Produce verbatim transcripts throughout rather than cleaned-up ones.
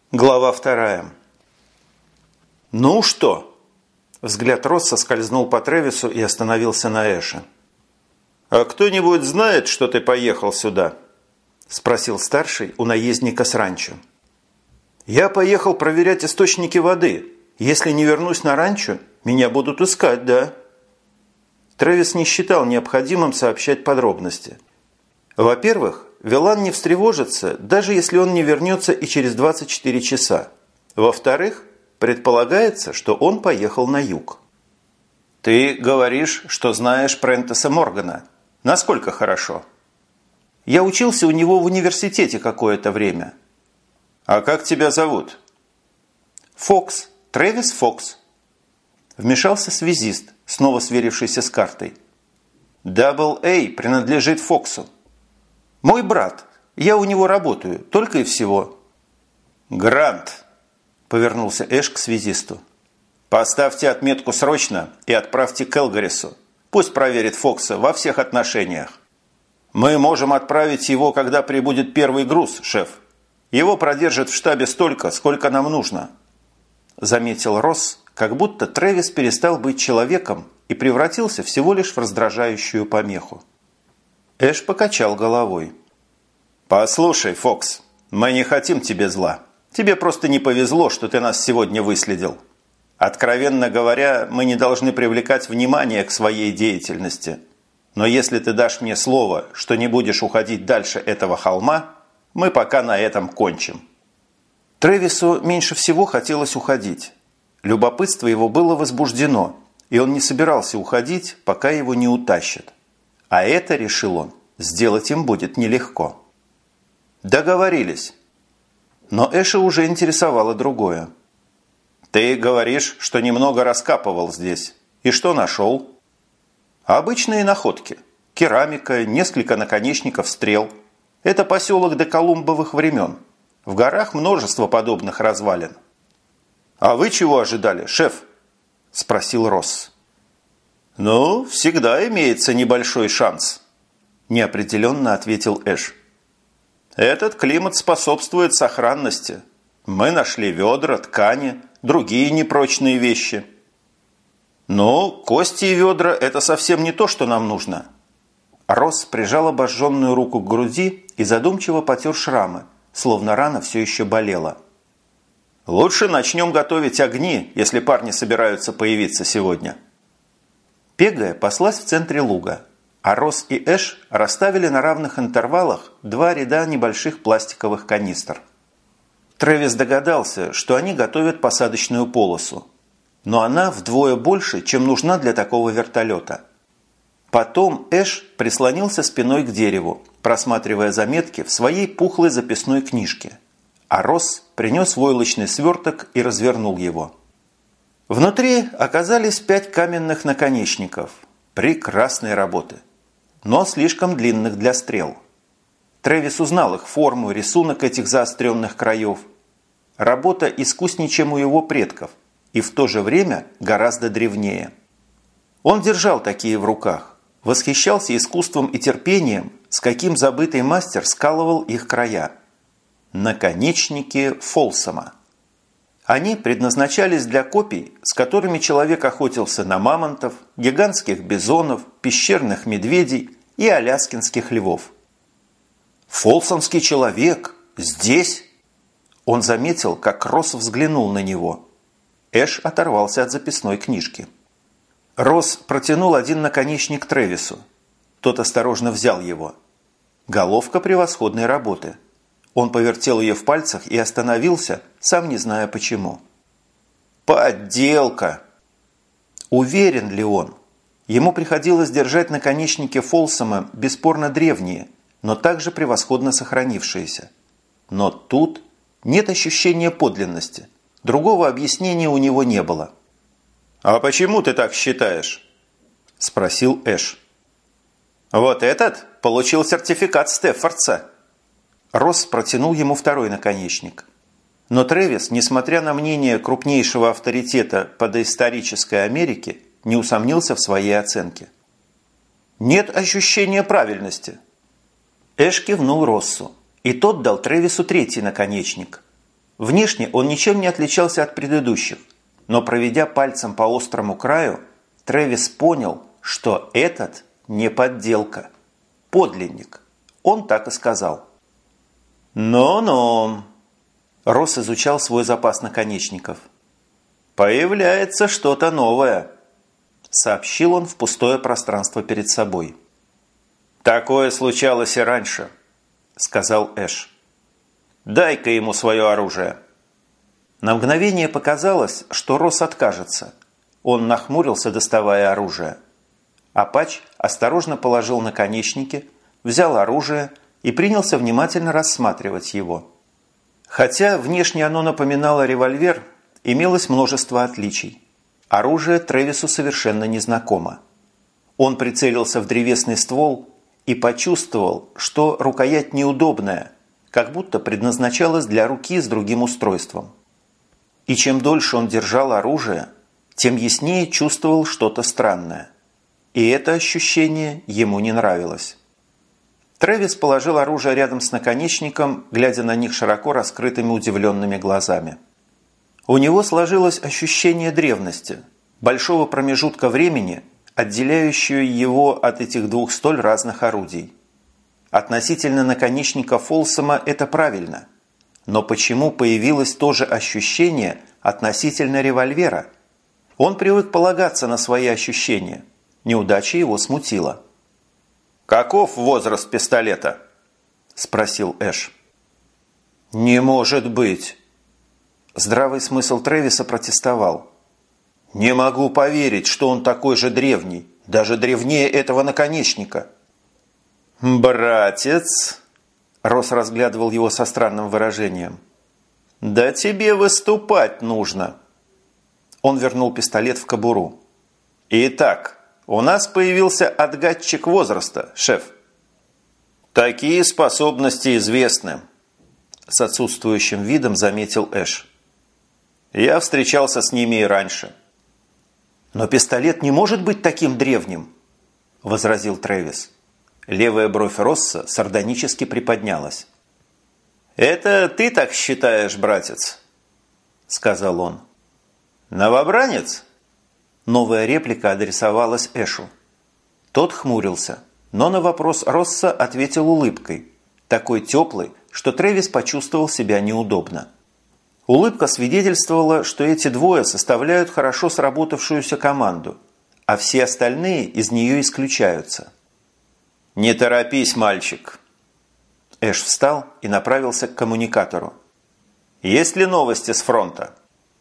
Глава вторая. «Ну что?» Взгляд Росса скользнул по Трэвису и остановился на Эше. «А кто-нибудь знает, что ты поехал сюда?» Спросил старший у наездника с ранчо. «Я поехал проверять источники воды. Если не вернусь на ранчо, меня будут искать, да?» Трэвис не считал необходимым сообщать подробности. Во-первых, Вилан не встревожится, даже если он не вернется и через двадцать четыре часа. Во-вторых, предполагается, что он поехал на юг. «Ты говоришь, что знаешь Прентеса Моргана. Насколько хорошо?» «Я учился у него в университете какое-то время». «А как тебя зовут?» «Фокс. Трэвис Фокс». Вмешался связист, снова сверившийся с картой. «Дабл Эй принадлежит Фоксу». «Мой брат. Я у него работаю. Только и всего». «Грант», – повернулся Эш к связисту. «Поставьте отметку срочно и отправьте к Элгарису. Пусть проверит Фокса во всех отношениях. Мы можем отправить его, когда прибудет первый груз, шеф. Его продержат в штабе столько, сколько нам нужно», – заметил Росс, как будто Трэвис перестал быть человеком и превратился всего лишь в раздражающую помеху. Эш покачал головой. «Послушай, Фокс, мы не хотим тебе зла. Тебе просто не повезло, что ты нас сегодня выследил. Откровенно говоря, мы не должны привлекать внимание к своей деятельности. Но если ты дашь мне слово, что не будешь уходить дальше этого холма, мы пока на этом кончим». Трэвису меньше всего хотелось уходить. Любопытство его было возбуждено, и он не собирался уходить, пока его не утащат. А это, решил он, сделать им будет нелегко. Договорились. Но Эша уже интересовало другое. «Ты говоришь, что немного раскапывал здесь. И что нашел?» «Обычные находки. Керамика, несколько наконечников стрел. Это поселок доколумбовых времен. В горах множество подобных развалин». «А вы чего ожидали, шеф?» – спросил Росс. «Ну, всегда имеется небольшой шанс», – неопределенно ответил Эш. «Этот климат способствует сохранности. Мы нашли ведра, ткани, другие непрочные вещи». «Ну, кости и ведра – это совсем не то, что нам нужно». Росс прижал обожженную руку к груди и задумчиво потер шрамы, словно рана все еще болела. «Лучше начнем готовить огни, если парни собираются появиться сегодня». Пегая паслась в центре луга, а Росс и Эш расставили на равных интервалах два ряда небольших пластиковых канистр. Трэвис догадался, что они готовят посадочную полосу, но она вдвое больше, чем нужна для такого вертолета. Потом Эш прислонился спиной к дереву, просматривая заметки в своей пухлой записной книжке, а Росс принес войлочный сверток и развернул его. Внутри оказались пять каменных наконечников. Прекрасной работы, но слишком длинных для стрел. Трэвис узнал их форму, рисунок этих заостренных краев. Работа искуснее, чем у его предков, и в то же время гораздо древнее. Он держал такие в руках, восхищался искусством и терпением, с каким забытый мастер скалывал их края. Наконечники Фолсома. Они предназначались для копий, с которыми человек охотился на мамонтов, гигантских бизонов, пещерных медведей и аляскинских львов. «Фолсомский человек? Здесь?» Он заметил, как Росс взглянул на него. Эш оторвался от записной книжки. Росс протянул один наконечник Трэвису. Тот осторожно взял его. Головка превосходной работы. Он повертел ее в пальцах и остановился, сам не зная почему. «Подделка!» Уверен ли он? Ему приходилось держать наконечники Фолсома бесспорно древние, но также превосходно сохранившиеся. Но тут нет ощущения подлинности. Другого объяснения у него не было. «А почему ты так считаешь?» – спросил Эш. «Вот этот получил сертификат Стеффордса». Росс протянул ему второй наконечник. Но Трэвис, несмотря на мнение крупнейшего авторитета по доисторической Америке, не усомнился в своей оценке. «Нет ощущения правильности». Эш кивнул Россу, и тот дал Трэвису третий наконечник. Внешне он ничем не отличался от предыдущих, но проведя пальцем по острому краю, Трэвис понял, что этот не подделка, подлинник. Он так и сказал. «Ну-ну», – Росс изучал свой запас наконечников. «Появляется что-то новое», – сообщил он в пустое пространство перед собой. «Такое случалось и раньше», – сказал Эш. «Дай-ка ему свое оружие». На мгновение показалось, что Росс откажется. Он нахмурился, доставая оружие. Апач осторожно положил наконечники, взял оружие и принялся внимательно рассматривать его. Хотя внешне оно напоминало револьвер, имелось множество отличий. Оружие Трэвису совершенно незнакомо. Он прицелился в древесный ствол и почувствовал, что рукоять неудобная, как будто предназначалась для руки с другим устройством. И чем дольше он держал оружие, тем яснее чувствовал что-то странное. И это ощущение ему не нравилось. Трэвис положил оружие рядом с наконечником, глядя на них широко раскрытыми удивленными глазами. У него сложилось ощущение древности, большого промежутка времени, отделяющего его от этих двух столь разных орудий. Относительно наконечника Фолсома это правильно. Но почему появилось то же ощущение относительно револьвера? Он привык полагаться на свои ощущения. Неудача его смутила. «Каков возраст пистолета?» – спросил Эш. «Не может быть!» Здравый смысл Трэвиса протестовал. «Не могу поверить, что он такой же древний, даже древнее этого наконечника». «Братец!» – Росс разглядывал его со странным выражением. «Да тебе выступать нужно!» Он вернул пистолет в кобуру. «Итак, у нас появился отгадчик возраста, шеф». «Такие способности известны», – с отсутствующим видом заметил Эш. «Я встречался с ними и раньше». «Но пистолет не может быть таким древним», – возразил Трэвис. Левая бровь Росса сардонически приподнялась. «Это ты так считаешь, братец?» – сказал он. «Новобранец?» Новая реплика адресовалась Эшу. Тот хмурился, но на вопрос Росса ответил улыбкой, такой теплой, что Трэвис почувствовал себя неудобно. Улыбка свидетельствовала, что эти двое составляют хорошо сработавшуюся команду, а все остальные из нее исключаются. «Не торопись, мальчик!» Эш встал и направился к коммуникатору. «Есть ли новости с фронта?»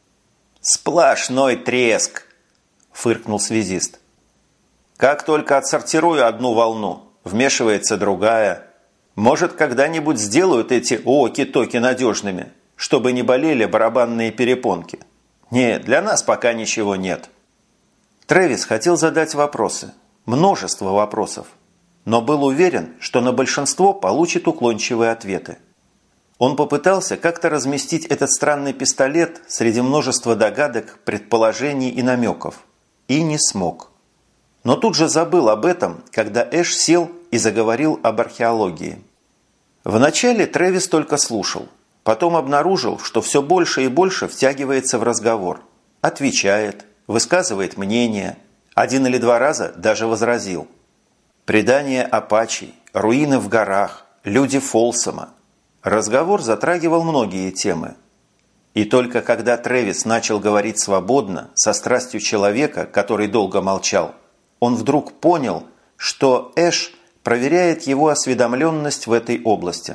«Сплошной треск!» – фыркнул связист. «Как только отсортирую одну волну, вмешивается другая. Может, когда-нибудь сделают эти оки-токи надежными, чтобы не болели барабанные перепонки. Нет, для нас пока ничего нет». Трэвис хотел задать вопросы, множество вопросов, но был уверен, что на большинство получит уклончивые ответы. Он попытался как-то разместить этот странный пистолет среди множества догадок, предположений и намеков. И не смог. Но тут же забыл об этом, когда Эш сел и заговорил об археологии. Вначале Трэвис только слушал, потом обнаружил, что все больше и больше втягивается в разговор. Отвечает, высказывает мнение, один или два раза даже возразил. Предания апачей, руины в горах, люди Фолсома. Разговор затрагивал многие темы. И только когда Трэвис начал говорить свободно, со страстью человека, который долго молчал, он вдруг понял, что Эш проверяет его осведомленность в этой области.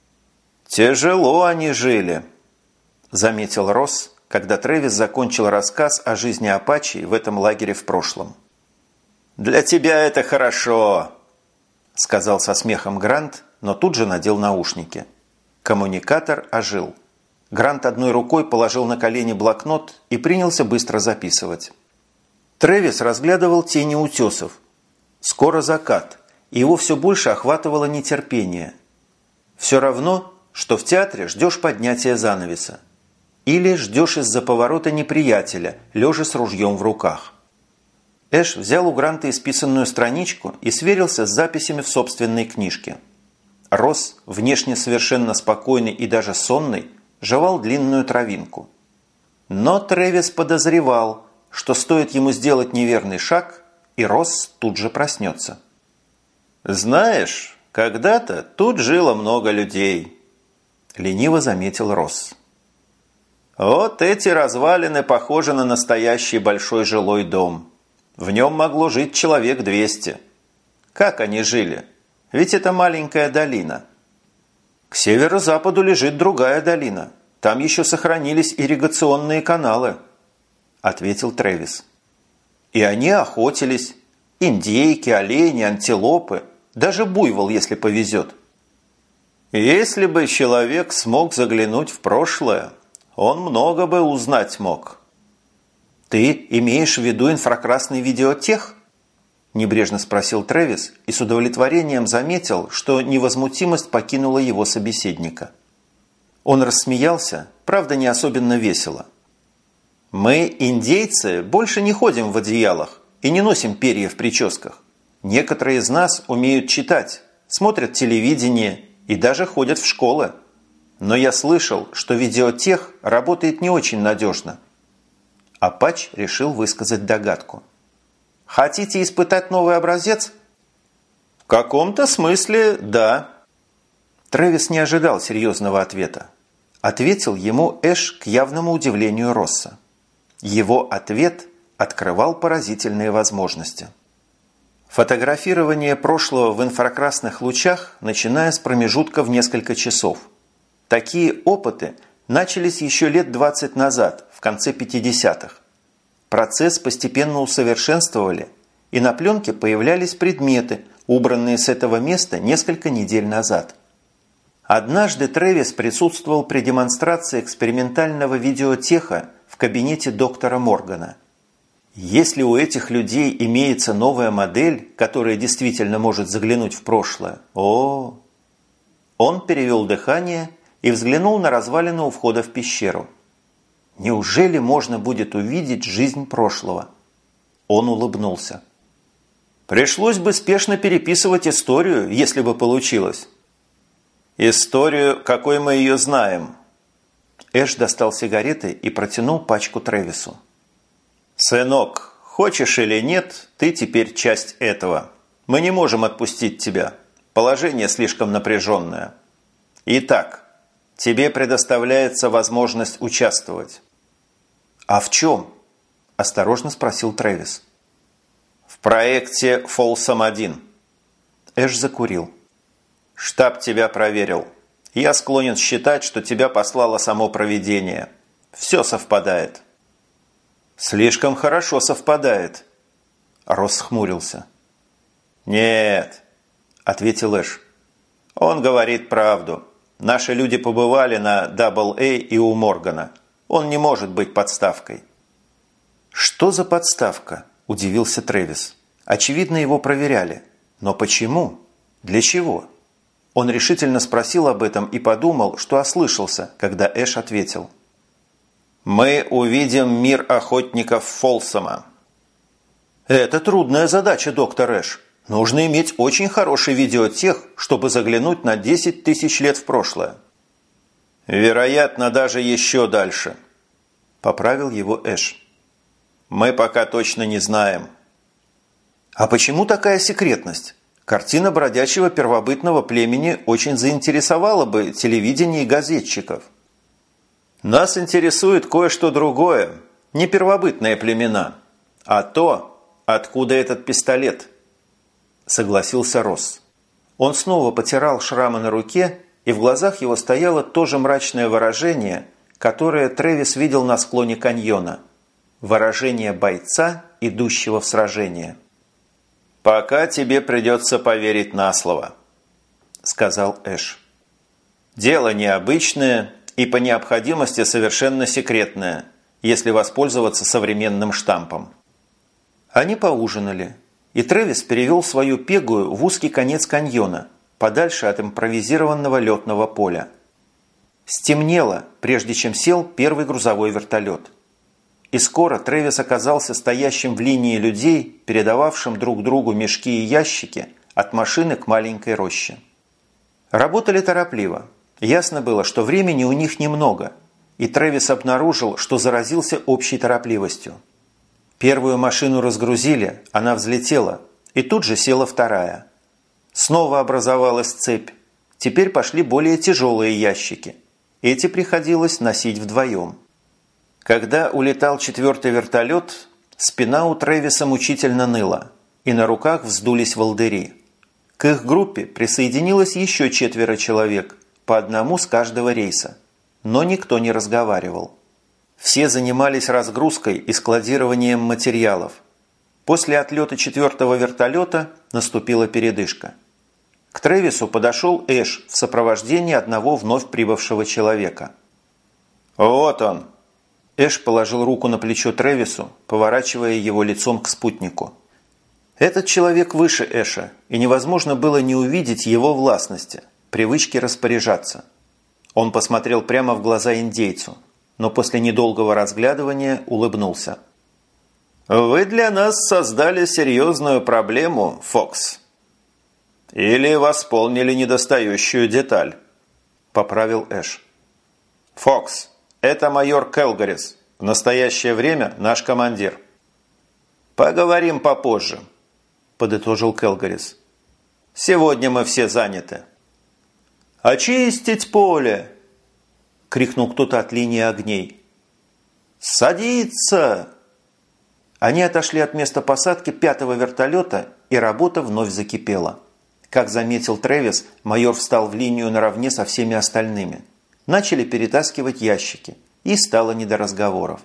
«Тяжело они жили», – заметил Росс, когда Трэвис закончил рассказ о жизни апачей в этом лагере в прошлом. «Для тебя это хорошо», – сказал со смехом Грант, но тут же надел наушники. Коммуникатор ожил. Грант одной рукой положил на колени блокнот и принялся быстро записывать. Трэвис разглядывал тени утесов. Скоро закат, и его все больше охватывало нетерпение. Все равно, что в театре ждешь поднятия занавеса. Или ждешь из-за поворота неприятеля, лежа с ружьем в руках. Эш взял у Гранта исписанную страничку и сверился с записями в собственной книжке. Росс, внешне совершенно спокойный и даже сонный, жевал длинную травинку. Но Трэвис подозревал, что стоит ему сделать неверный шаг, и Росс тут же проснется. «Знаешь, когда-то тут жило много людей», – лениво заметил Росс. «Вот эти развалины похожи на настоящий большой жилой дом. В нем могло жить человек двести. Как они жили? Ведь это маленькая долина. К северо-западу лежит другая долина. Там еще сохранились ирригационные каналы», – ответил Трэвис. «И они охотились. Индейки, олени, антилопы, даже буйвол, если повезет. Если бы человек смог заглянуть в прошлое, он много бы узнать мог». «Ты имеешь в виду инфракрасный видеотех?» – небрежно спросил Трэвис и с удовлетворением заметил, что невозмутимость покинула его собеседника. Он рассмеялся, правда, не особенно весело. «Мы, индейцы, больше не ходим в одеялах и не носим перья в прическах. Некоторые из нас умеют читать, смотрят телевидение и даже ходят в школы. Но я слышал, что видеотех работает не очень надежно». Апач решил высказать догадку. «Хотите испытать новый образец?» «В каком-то смысле, да». Трэвис не ожидал серьезного ответа. Ответил ему Эш к явному удивлению Росса. Его ответ открывал поразительные возможности. Фотографирование прошлого в инфракрасных лучах, начиная с промежутка в несколько часов. Такие опыты начались еще лет двадцать назад, в конце пятидесятых. Процесс постепенно усовершенствовали, и на пленке появлялись предметы, убранные с этого места несколько недель назад. Однажды Трэвис присутствовал при демонстрации экспериментального видеотеха в кабинете доктора Моргана. Если у этих людей имеется новая модель, которая действительно может заглянуть в прошлое, о, Он перевел дыхание и взглянул на развалины у входа в пещеру. Неужели можно будет увидеть жизнь прошлого? Он улыбнулся. Пришлось бы спешно переписывать историю, если бы получилось. Историю, какой мы ее знаем. Эш достал сигареты и протянул пачку Трэвису. «Сынок, хочешь или нет, ты теперь часть этого. Мы не можем отпустить тебя. Положение слишком напряженное. Итак, тебе предоставляется возможность участвовать». «А в чем?» – осторожно спросил Трэвис. «В проекте Фолсом один». Эш закурил. «Штаб тебя проверил. Я склонен считать, что тебя послало само провидение. Все совпадает». «Слишком хорошо совпадает». Росс хмурился. «Нет», – ответил Эш. «Он говорит правду. Наши люди побывали на Дабл Эй и у Моргана. Он не может быть подставкой». «Что за подставка?» – удивился Трэвис. «Очевидно, его проверяли. Но почему? Для чего?» Он решительно спросил об этом и подумал, что ослышался, когда Эш ответил. «Мы увидим мир охотников Фолсома». «Это трудная задача, доктор Эш. Нужно иметь очень хороший видеотех, чтобы заглянуть на десять тысяч лет в прошлое». «Вероятно, даже еще дальше», – поправил его Эш. «Мы пока точно не знаем». «А почему такая секретность? Картина бродячего первобытного племени очень заинтересовала бы телевидение и газетчиков». «Нас интересует кое-что другое, не первобытные племена, а то, откуда этот пистолет», – согласился Росс. Он снова потирал шрамы на руке, и в глазах его стояло то же мрачное выражение, которое Трэвис видел на склоне каньона. Выражение бойца, идущего в сражение. «Пока тебе придется поверить на слово», – сказал Эш. «Дело необычное и по необходимости совершенно секретное, если воспользоваться современным штампом». Они поужинали, и Трэвис перевел свою пегую в узкий конец каньона, подальше от импровизированного летного поля. Стемнело, прежде чем сел первый грузовой вертолет. И скоро Трэвис оказался стоящим в линии людей, передававшим друг другу мешки и ящики от машины к маленькой роще. Работали торопливо. Ясно было, что времени у них немного, и Трэвис обнаружил, что заразился общей торопливостью. Первую машину разгрузили, она взлетела, и тут же села вторая. Снова образовалась цепь. Теперь пошли более тяжелые ящики. Эти приходилось носить вдвоем. Когда улетал четвертый вертолет, спина у Трэвиса мучительно ныла, и на руках вздулись волдыри. К их группе присоединилось еще четверо человек, по одному с каждого рейса. Но никто не разговаривал. Все занимались разгрузкой и складированием материалов. После отлета четвертого вертолета наступила передышка. К Трэвису подошел Эш в сопровождении одного вновь прибывшего человека. «Вот он!» Эш положил руку на плечо Трэвису, поворачивая его лицом к спутнику. Этот человек выше Эша, и невозможно было не увидеть его властности, привычки распоряжаться. Он посмотрел прямо в глаза индейцу, но после недолгого разглядывания улыбнулся. «Вы для нас создали серьезную проблему, Фокс. Или восполнили недостающую деталь», – поправил Эш. «Фокс, это майор Келгарис, в настоящее время наш командир». «Поговорим попозже», – подытожил Келгарис. «Сегодня мы все заняты». «Очистить поле!» – крикнул кто-то от линии огней. «Садиться!» Они отошли от места посадки пятого вертолета, и работа вновь закипела. Как заметил Трэвис, майор встал в линию наравне со всеми остальными. Начали перетаскивать ящики, и стало не до разговоров.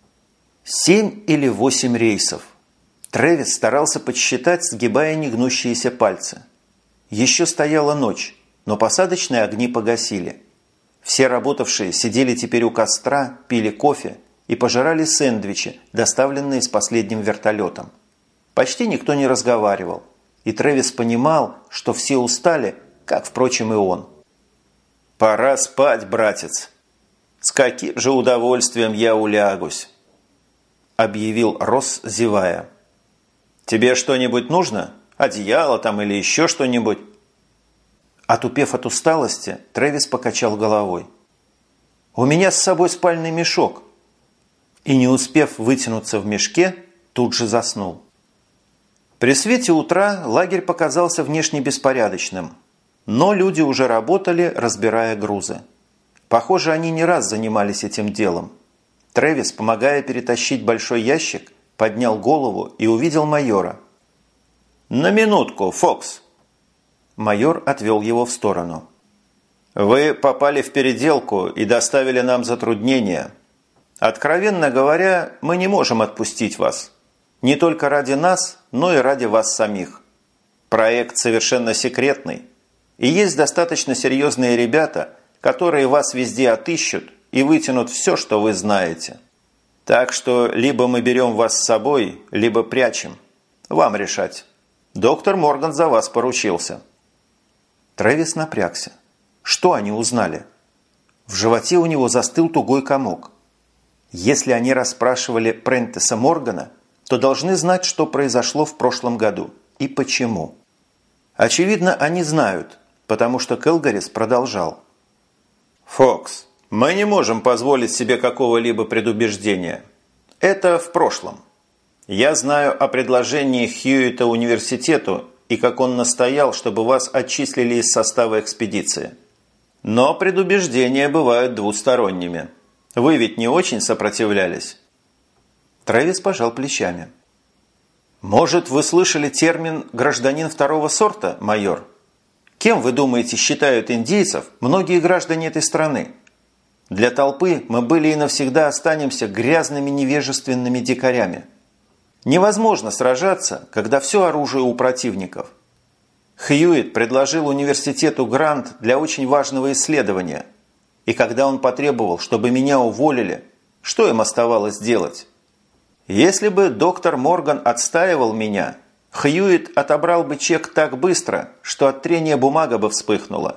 Семь или восемь рейсов. Трэвис старался подсчитать, сгибая негнущиеся пальцы. Еще стояла ночь, но посадочные огни погасили. Все работавшие сидели теперь у костра, пили кофе и пожирали сэндвичи, доставленные с последним вертолетом. Почти никто не разговаривал, и Трэвис понимал, что все устали, как, впрочем, и он. «Пора спать, братец. С каким же удовольствием я улягусь», – объявил Росс, зевая. «Тебе что-нибудь нужно? Одеяло там или еще что-нибудь?» Отупев от усталости, Трэвис покачал головой. «У меня с собой спальный мешок». И, не успев вытянуться в мешке, тут же заснул. При свете утра лагерь показался внешне беспорядочным, но люди уже работали, разбирая грузы. Похоже, они не раз занимались этим делом. Трэвис, помогая перетащить большой ящик, поднял голову и увидел майора. «На минутку, Фокс!» Майор отвел его в сторону. «Вы попали в переделку и доставили нам затруднения. Откровенно говоря, мы не можем отпустить вас. Не только ради нас, но и ради вас самих. Проект совершенно секретный, и есть достаточно серьезные ребята, которые вас везде отыщут и вытянут все, что вы знаете. Так что либо мы берем вас с собой, либо прячем. Вам решать. Доктор Морган за вас поручился». Трэвис напрягся. Что они узнали? В животе у него застыл тугой комок. Если они расспрашивали Прентиса Моргана, то должны знать, что произошло в прошлом году и почему. Очевидно, они знают, потому что Келгарис продолжал. «Фокс, мы не можем позволить себе какого-либо предубеждения. Это в прошлом. Я знаю о предложении Хьюита университету и как он настоял, чтобы вас отчислили из состава экспедиции. Но предубеждения бывают двусторонними. Вы ведь не очень сопротивлялись?» Трэвис пожал плечами. «Может, вы слышали термин «гражданин второго сорта», майор? Кем, вы думаете, считают индейцев многие граждане этой страны? Для толпы мы были и навсегда останемся грязными невежественными дикарями. Невозможно сражаться, когда все оружие у противников. Хьюитт предложил университету грант для очень важного исследования. И когда он потребовал, чтобы меня уволили, что им оставалось делать? Если бы доктор Морган отстаивал меня, Хьюитт отобрал бы чек так быстро, что от трения бумага бы вспыхнула.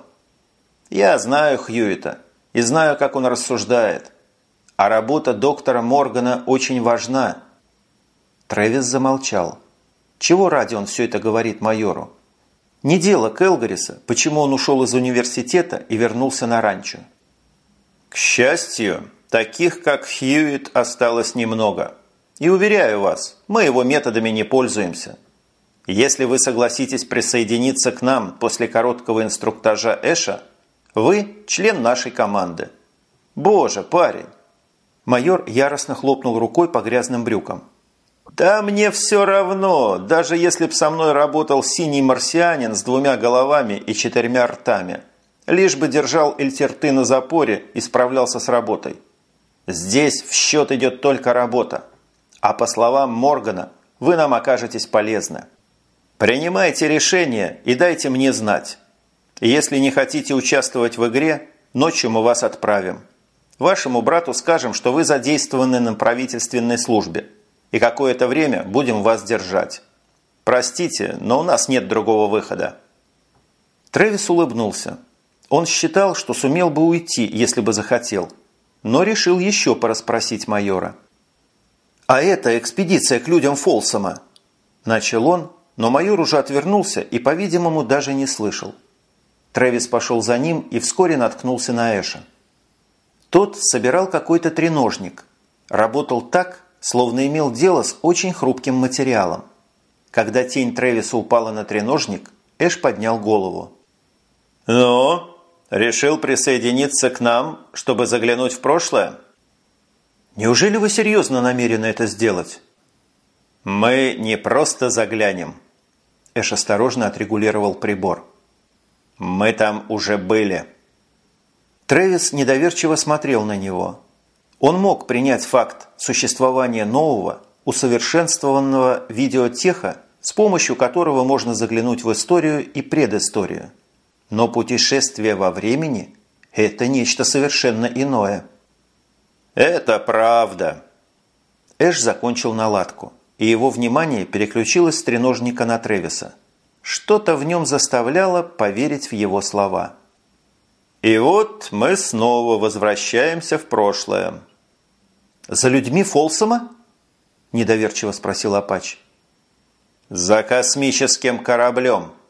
Я знаю Хьюитта и знаю, как он рассуждает. А работа доктора Моргана очень важна». Трэвис замолчал. Чего ради он все это говорит майору? Не дело Келгариса, почему он ушел из университета и вернулся на ранчо. К счастью, таких как Хьюитт осталось немного. И уверяю вас, мы его методами не пользуемся. Если вы согласитесь присоединиться к нам после короткого инструктажа Эша, вы член нашей команды. Боже, парень! Майор яростно хлопнул рукой по грязным брюкам. «Да мне все равно, даже если б со мной работал синий марсианин с двумя головами и четырьмя ртами, лишь бы держал эльтерты на запоре и справлялся с работой. Здесь в счет идет только работа, а по словам Моргана, вы нам окажетесь полезны. Принимайте решение и дайте мне знать. Если не хотите участвовать в игре, ночью мы вас отправим. Вашему брату скажем, что вы задействованы на правительственной службе, и какое-то время будем вас держать. Простите, но у нас нет другого выхода». Трэвис улыбнулся. Он считал, что сумел бы уйти, если бы захотел, но решил еще порасспросить майора. «А это экспедиция к людям Фолсома?» Начал он, но майор уже отвернулся и, по-видимому, даже не слышал. Трэвис пошел за ним и вскоре наткнулся на Эша. Тот собирал какой-то треножник. Работал так, словно имел дело с очень хрупким материалом. Когда тень Трэвиса упала на треножник, Эш поднял голову. «Ну, решил присоединиться к нам, чтобы заглянуть в прошлое?» «Неужели вы серьезно намерены это сделать?» «Мы не просто заглянем». Эш осторожно отрегулировал прибор. «Мы там уже были». Трэвис недоверчиво смотрел на него. Он мог принять факт существования нового, усовершенствованного видеотеха, с помощью которого можно заглянуть в историю и предысторию. Но путешествие во времени – это нечто совершенно иное. «Это правда». Эш закончил наладку, и его внимание переключилось с треножника на Трэвиса. Что-то в нем заставляло поверить в его слова. «И вот мы снова возвращаемся в прошлое». «За людьми Фолсома?» – недоверчиво спросил Апач. «За космическим кораблем»,